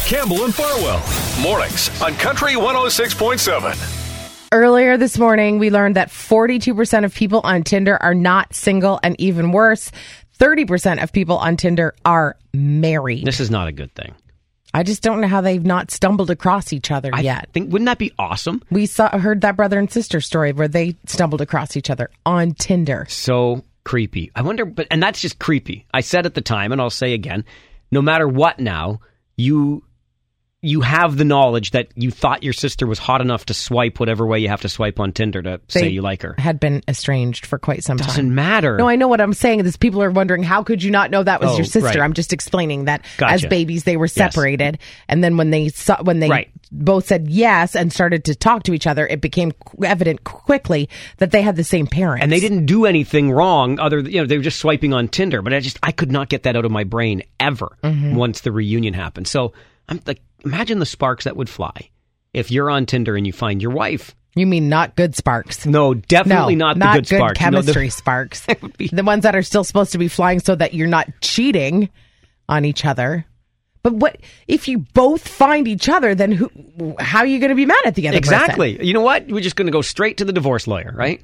Campbell and Farwell. Mornings on Country 106.7. Earlier this morning, we learned that 42% of people on Tinder are not single, and even worse, 30% of people on Tinder are married. This is not a good thing. I just don't know how they've not stumbled across each other yet. Wouldn't that be awesome? We heard that brother and sister story where they stumbled across each other on Tinder. So creepy. I wonder, and that's just creepy. I said at the time, and I'll say again, no matter what now, you have the knowledge that you thought your sister was hot enough to swipe whatever way you have to swipe on Tinder to say you like her. Had been estranged for quite some time. Doesn't matter. No, I know what I'm saying. Is people are wondering, how could you not know that was your sister? Right. I'm just explaining that Gotcha. as babies they were separated, and then when they Right. both said yes and started to talk to each other, it became evident quickly that they had the same parents. And they didn't do anything wrong they were just swiping on Tinder, but I could not get that out of my brain ever once the reunion happened. So I'm like, imagine the sparks that would fly if you're on Tinder and you find your wife. You mean not good sparks? No, definitely not the good sparks. Chemistry sparks. The ones that are still supposed to be flying so that you're not cheating on each other. But what if you both find each other? Then how are you going to be mad at the other person? Exactly. You know what? We're just going to go straight to the divorce lawyer, right?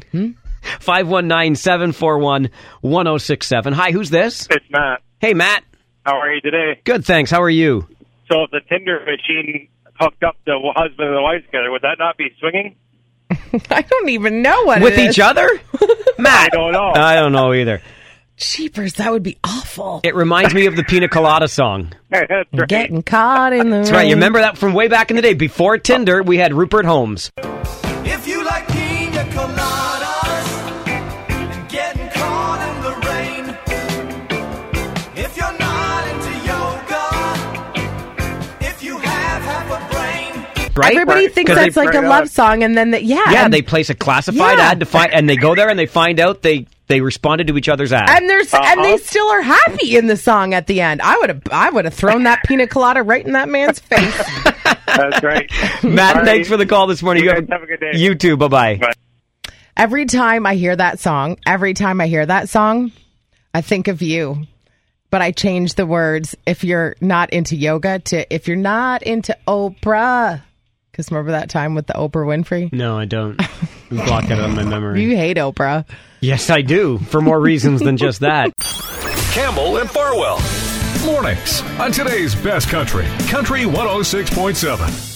519-741-1067. Hi, who's this? It's Matt. Hey, Matt. How are you today? Good, thanks. How are you? So if the Tinder machine hooked up the husband and the wife together, would that not be swinging? I don't even know what With it is. each other? Matt. I don't know. I don't know either. Jeepers, that would be awful. It reminds me of the Pina Colada song. That's right. Getting caught in the That's right. You remember that from way back in the day? Before Tinder, we had Rupert Holmes. If you like pina coladas and getting caught in the rain, if you're not into yoga, if you have half a brain. Right? Everybody thinks 'Cause that's like a love song, and then they place a classified ad to find, and they go there and they find out they responded to each other's ad. and they still are happy in the song at the end. I would have thrown that pina colada right in that man's face. That's right. Matt, All right. thanks for the call this morning. You guys have a good day. You too. Bye-bye. Bye. Every time I hear that song, I think of you. But I change the words, if you're not into yoga, to if you're not into Oprah. Because remember that time with the Oprah Winfrey? No, I don't. Block it out of my memory. You hate Oprah. Yes, I do. For more reasons than just that. Campbell and Farwell. Mornings on today's best country. Country 106.7.